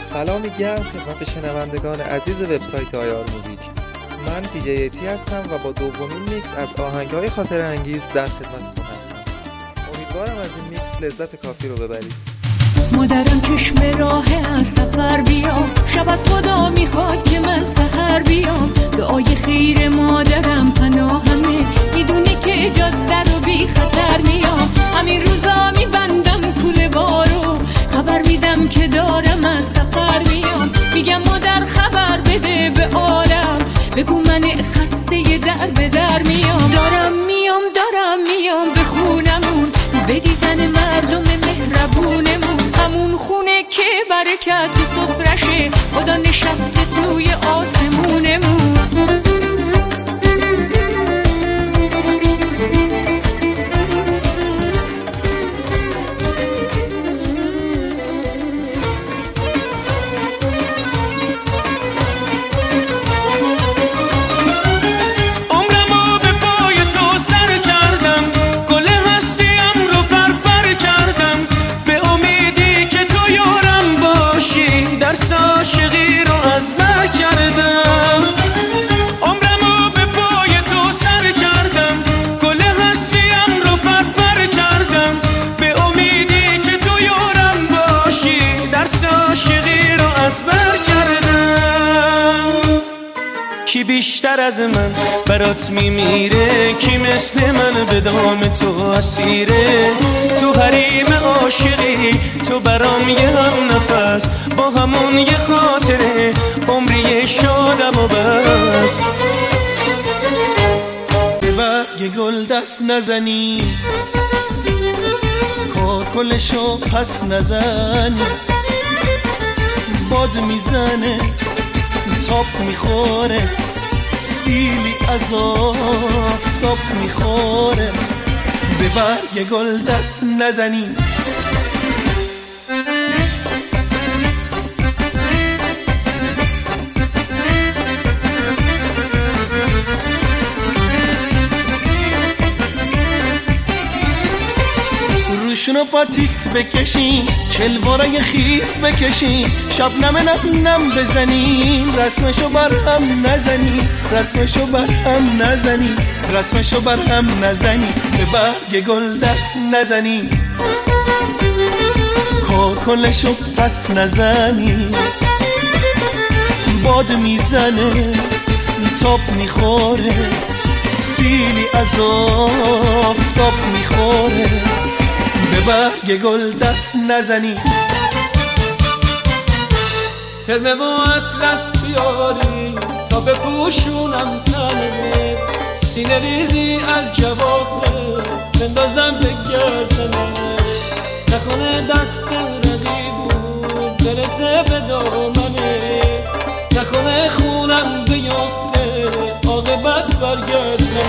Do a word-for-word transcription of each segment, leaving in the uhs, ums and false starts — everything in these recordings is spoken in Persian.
سلامی گرم خدمت شنوندگان عزیز وبسایت آیار موزیک. من دیجی ایتی هستم و با دومین میکس از آهنگ‌های خاطر انگیز در خدمتتون هستم. امیدوارم از این میکس لذت کافی رو ببرید. مادرم چشم راه از سفر بیام، شب از خدا میخواد که من سحر بیام. دعای خیر مادرم پناهمه، میدونه که جاده رو بی خطر میام. همین روزا میبندم کوله بارو، خبر میدم که دارم از سفر میام. میگم مادر خبر بده به عالم، بگو من خسته در به در میام. دارم میام دارم میام به خونمون، به دیدن مردم مهربونمون. همون خونه که برکت سفرشه، خدا نشسته توی آسمونمون. کی بیشتر از من برات میمیره، کی مثل من به دام تو اسیره. تو حریم عاشقی، تو برام یه هم نفس، با همون یه خاطره عمری شادم و بس. به برگ گل دست نزنی، کاکلشو پس نزنی. باد میزنه تاپ میخوره، سیلی از آفتاب میخوره. به برگ گل دست نزنی. روشونو پاتیس بکشین، چلوارای خیس بکشین. شبنم نم نم بزنین، رسمشو بر هم نزنین، رسمشو بر هم نزنین، رسمشو بر هم نزنین. به برگ گل دست نزنین، کاکلشو پس نزنین. باد میزنه تاپ میخوره، سیلی از آفتاب میخوره. به برگ گل دست نزنی. ترمه و اطلس بیاری تا بپوشونم تنه، سینه ریزی از جواهر بندازم به گردنه. نکنه دست رقیبون برسه به دامنه، نکنه خونم بیفته عاقبت برگردنه.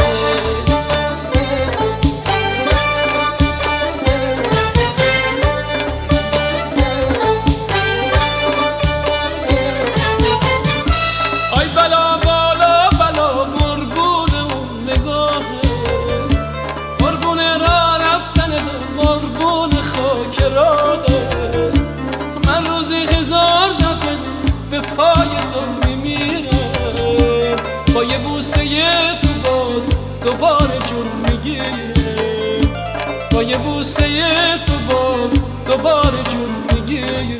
من روزی هزار دفعه به پای تو میمیرم، با یه بوسه تو باز دوباره جون میگیرم، با یه بوسه تو باز دوباره جون میگیرم.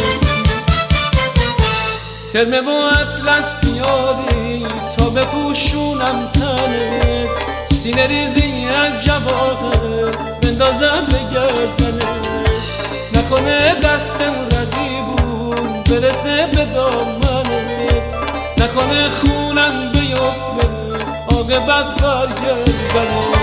ترمه و اطلس بیاری تا بپوشونم تنه، سینه ریزی از جواهر بندازم به گردنه. نکنه دستم رقیبون برسه به دامنه، نکنه خونم بیفته عاقبت برگردنه.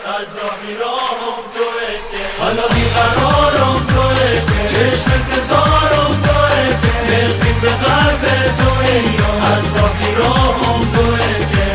از راه میراهم توه که حالا بیقرارم توه که چشم انتظارم توه که نرفیم به قلب توه یا از راه میراهم توه که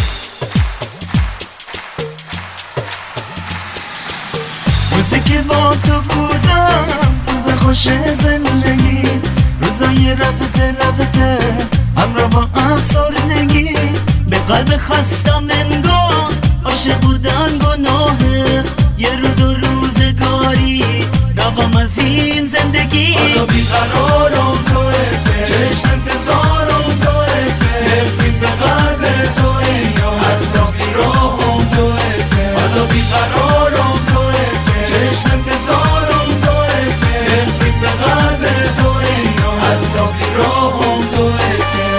روزی که با تو بودم روز خوش زندگی، روزای رفته رفته همراه با افسردگی، به قلب خستم انگار عاشق بودن گناهه، یه روز و روزگاری رقم از این زندگی. حالا بیقرارم توه که چشم انتظارم توه که نرفیم به قلب توه یا از راه میراهم توه که حالا بیقرارم توه که چشم انتظارم توه که نرفیم به قلب توه یا از راه میراهم توه که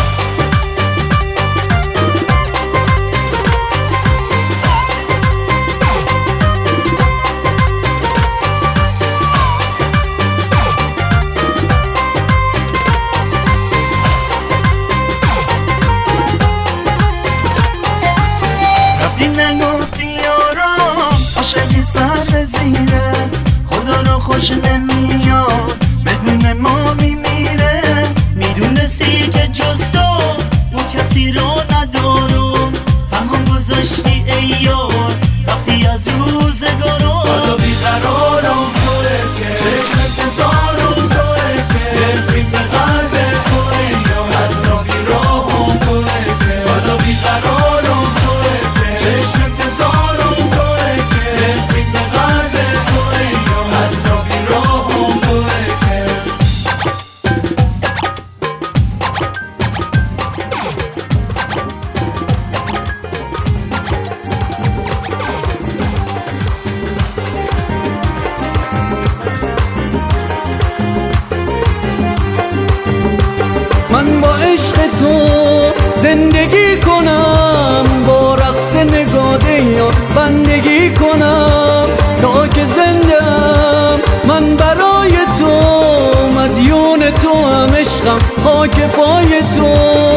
رفتی نگفتی یارم عاشقی سر زیره، خدا رو خوش نمیاد بدون ما میمیره، میدونستی که جز تو ما کسی رو ندارم، تنها گذاشتی ای یار وقتی از روزگارم. حالا بیقرارم توه که چشم انتظارم توه که نرفیم به قلب توه یا از راه میراهم توه که حالا بیقرارم توه که چشم انتظارم توه که نرفیم به قلب توه یا از راه میراهم توه که من با عشق تو زندگی کنم، با رقص نگاده یا بندگی کنم تا که زندم. من برای تو مدیون تو هم عشقم، خاک پای تو.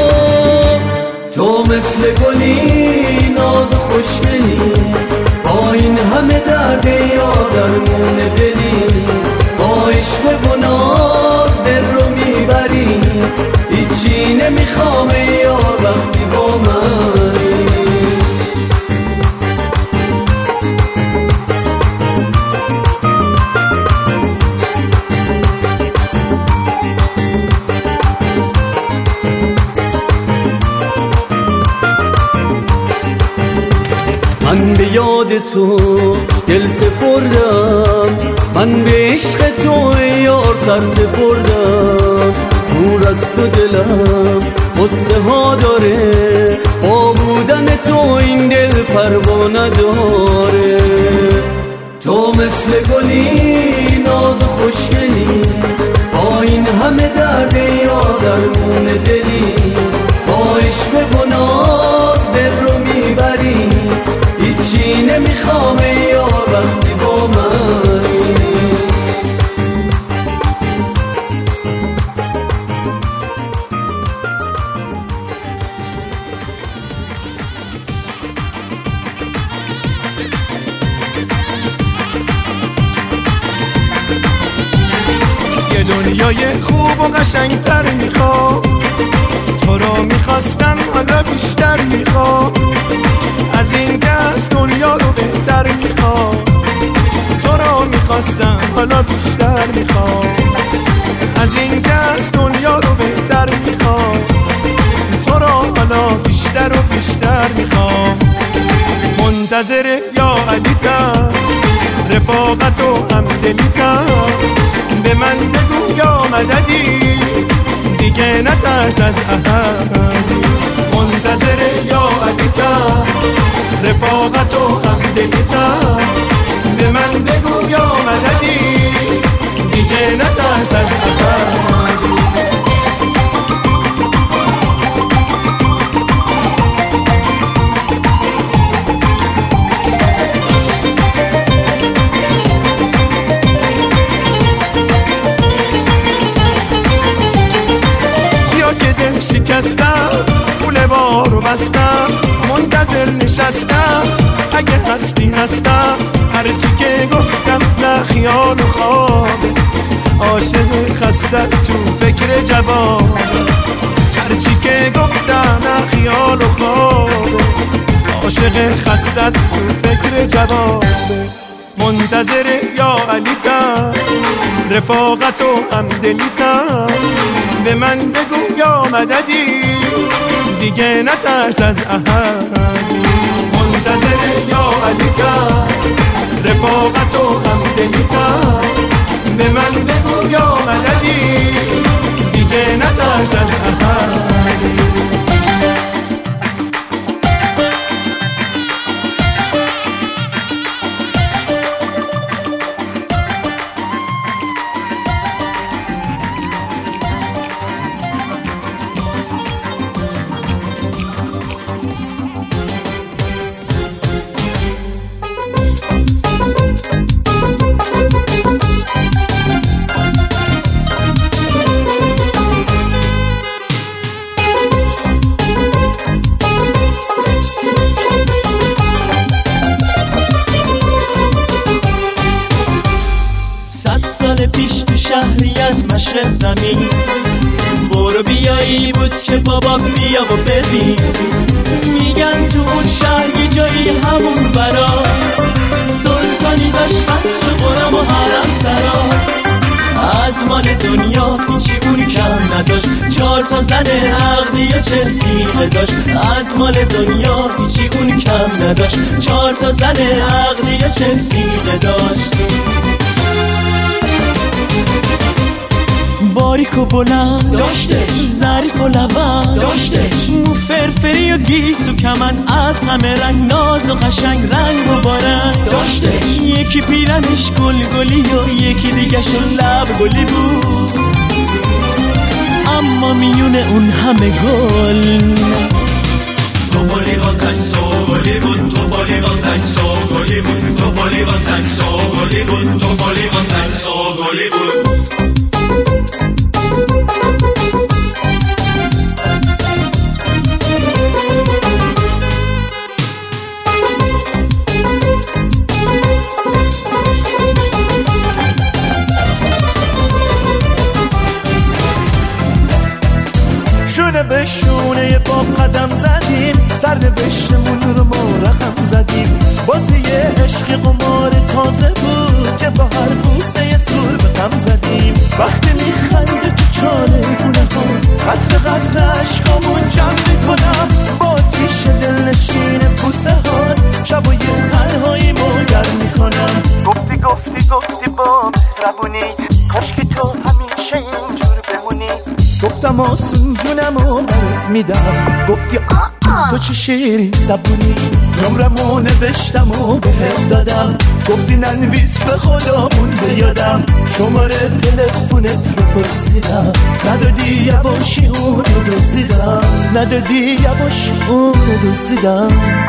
تو مثل گلی ناز و خوشگلی، با این همه درد یا درمون دلی، با عشق و ناز دل رو میبری، هیچی نمیخوام یا وقتی با منی. من به یاد تو دل سپردم، من به عشق تو یار سر سپردم، دور از تو دلم قصه ها داره، با بودن تو این دل پروا نداره. تو مثل گلی ناز و خوشگلی، با این همه درد یا درمون دلی، با عشق و ناز دل رو میبری، هیچی نمیخوام یا وقتی با منی. یه دنیای خوب و قشنگتر میخوام، تو رو میخواستم حالا بیشتر میخوام، از این دست دنیا رو بهتر میخوام، تو رو میخواستم حالا بیشتر میخوام، از این دست دنیا رو بهتر میخوام، تو رو حالا بیشتر و بیشتر میخوام. منتظر یا علیتم، رفاقت و همدلیتم، به من بگو یا مددی، دیگه نترس از احدی. منتظر یا علیتم، رفاقت و همدلیتم، به من بگو یا مددی، دیگه نترس از احدی. شکستم پول بارو بستم، منتظر نشستم، اگه هستی هستم، هرچی که گفتم نه خیال و خوابه، عاشق خستم تو فکر جواب، هرچی که گفتم نه خیال و خوابه، عاشق خستم تو فکر جوابه. منتظر یا علیتم، رفاقت و همدلیتم، به من بگو یا مددی، دیگه نترس از احدی. منتظر یا علیتم، رفاقت و همدلیتم، به من بگو یا مددی، دیگه نترس از احدی. پیش تو شهری از مشرق زمین برو بیایی بود که بابا بیا و ببین، میگن تو اون شهر یه جایی همون برا سلطانی داشت قصر و قرم و حرم سرا، از مال دنیا هیچی اون کم نداشت، چهار تا زن عقلی و چه سیغه داشت، از مال دنیا هیچی اون کم نداشت، چهار تا زن عقلی و چه سیغه داشت. باریک و بلند داشتش، ظریف و لبند داشتش، مو فرفری و گیس و کمند، از همه رنگ ناز و قشنگ، رنگ و بارنگ داشتش. یکی پیرنش گل گلی و یکی دیگه شون لب گلی بود، اما میونه اون همه گل توپالی واسش سوگلی بود، توپالی واسش سوگلی بود، توپالی واسش سوگلی بود، توپالی واسش سوگلی بود. شونه به شونه با قدم زدیم، سر نوشتمون رو ما رقم زدیم، بازی عشق قمار تازه بود که با هر بوسه یه سور به غم زدیم. وقتی میخنده تو چاله گونه ها، قطر قطر عشقامون جمع میکنم با تیش دلنشین بوسه ها، شبای تنهایی مگر میکنم. گفتی گفتی گفتی با مهربونی، کاش که تو همیشه اینجور بمونی. گفتم آسون جونمو برات میدم، گفتی تو چه شیرین زبونی. نمرمو نوشتم و بهت دادم، گفتی ننویس به خدامون بیادم. شماره تلفنت رو پرسیدم، ندادی یواشی اون رو دزدیدم، ندادی یواش اون رو دزدیدم.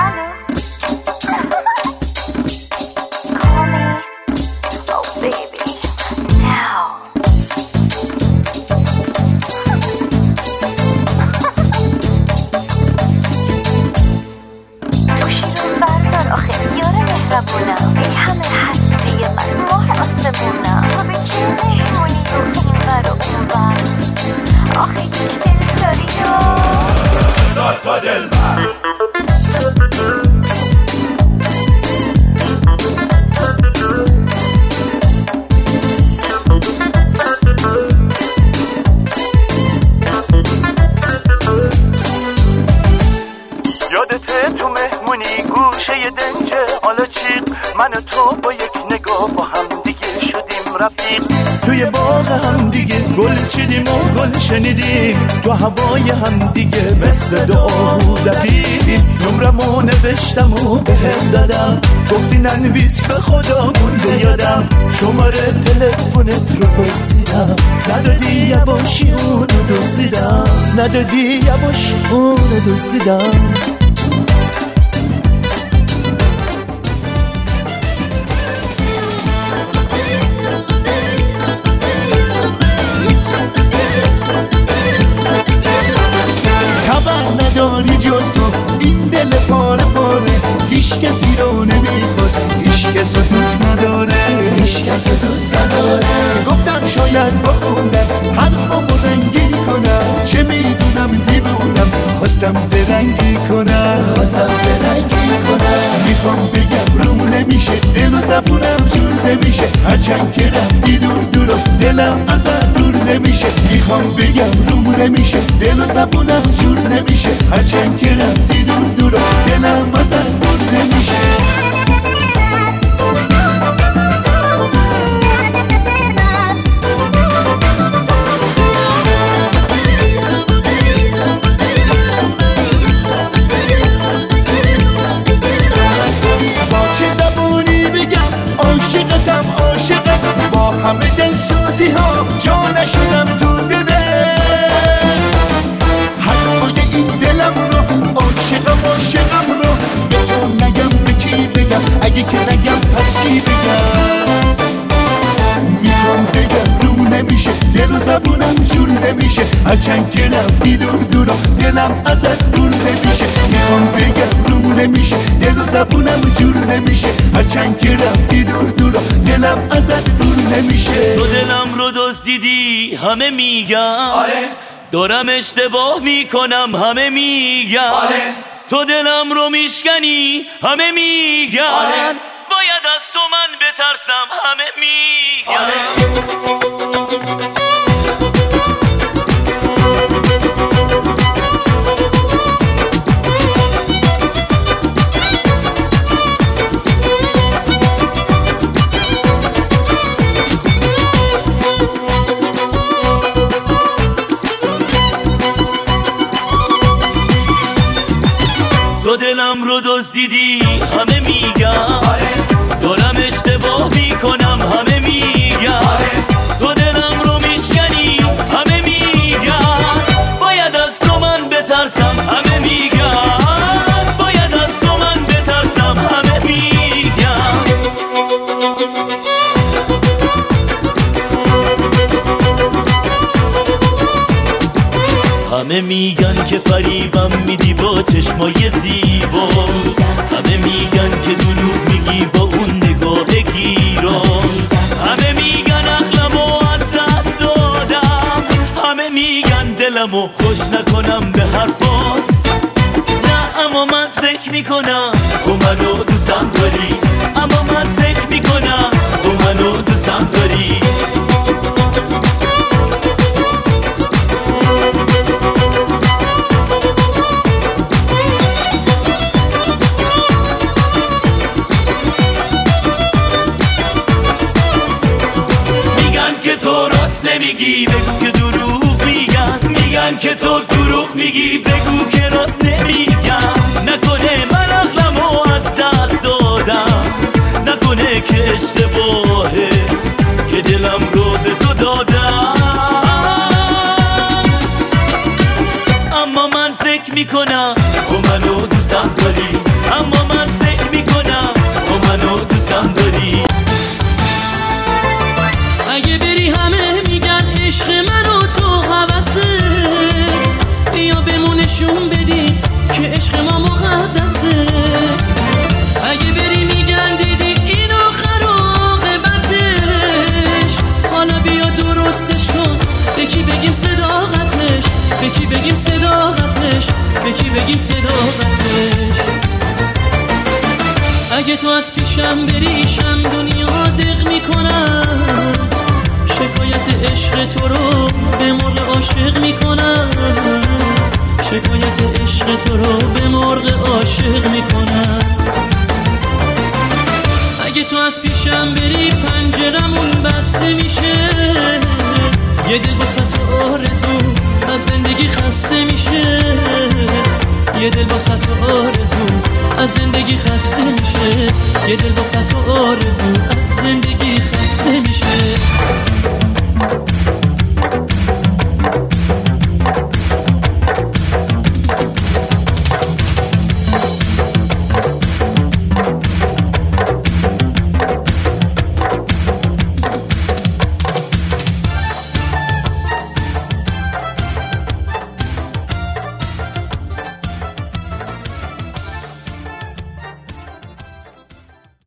ای همه هستی من ماه آسمونم، تو به که مهمونی و این ور و اون ور، آخه یک دل داری یا هزار تا دل بر. یادته تو مهمونی گوشه ی دنجه حالا چیق، من و تو با یک نگاه با هم دیگه شدیم رفیق. توی باغ هم دیگه گل چیدیم و گل شنیدیم، تو هوای هم دیگه مثل دعا دقیقیم. نمرمو نوشتم و بهت دادم، گفتی ننویس به خدامون بیادم. شماره تلفنت رو پرسیدم، ندادی یواشی اون رو دزدیدم، ندادی یواش اون رو دزدیدم. نداری جز تو این دل پاره پاره، هیچ کسی رو نمیخواد هرچند که رفتی دور دورا دلم ازت دور نمیشه میخوام بگم روم نمیشه دل و زبونم جور نمیشه هرچند که رفتی دور دورا دلم ازت دور نمیشه عاشقتم عاشقت با همه دلسوزی ها جا نشدم تو دله حرفای این دلم رو عاشقم عاشقم رو به تو نگم به کی بگم اگه که نگم پس چی بگم میخوام بگم رو نمیشه دل و زبونم جور نمیشه هرچند که رفتی دور دورا دلم ازت دور نمیشه میخوام بگم رو نمیشه دل و زبونم جور نمیشه هرچند که رفتی دور دورا دلم ازت دور نمیشه تو دلم رو دزدیدی همه میگن آره دارم اشتباه میکنم همه میگن آره تو دلم رو میشکنی همه میگن آره باید از تو من بترسم همه میگن آره تو دلم رو دزدیدی همه میگن آره دارم اشتباه میکنم همه میگن آره تو دلم رو میشکنی همه میگن باید از تو من بترسم همه میگن باید از تو من بترسم همه میگن همه میگن که فریبم میدی با چشمای زیبا همه میگن که دروغ میگی با اون نگاه گیران همه میگن عقلمو از دست دادم همه میگن دلمو خوش نکنم به حرفات نه اما من فکر میکنم تو منو دوستم داری اما من فکر میکنم تو منو دوستم داری تو راست نمیگی بگو که دروغ میگن میگن که تو دروغ میگی بگو که راست نمیگن نکنه من عقلمو از دست دادم نکنه که اشتباهه که دلم رو به تو دادم اما من فکر میکنم تو منو دوستم داری اما من فکر میکنم تو منو دوستم داری اگه بری همه میگن عشق من و تو هوسه بیا بمونشون بدی که عشق ما مقدسه اگه بری میگن دیدی این آخر عاقبتش حالا بیا درستش کن به کی بگیم صداقتش به کی بگیم صداقتش به کی بگیم صداقتش اگه تو از پیشم بریشم دنیا دق میکنم شکایت عشق تو رو به مرغ عاشق میکنم شکایت عشق تو رو به مرغ عاشق میکنم اگه تو از پیشم بری پنجرمون بسته میشه یه دل واسه تو آرزو از زندگی خسته میشه یه دل واسه تو آرزو از زندگی خسته میشه یه دل واسه تو آرزو از زندگی خسته میشه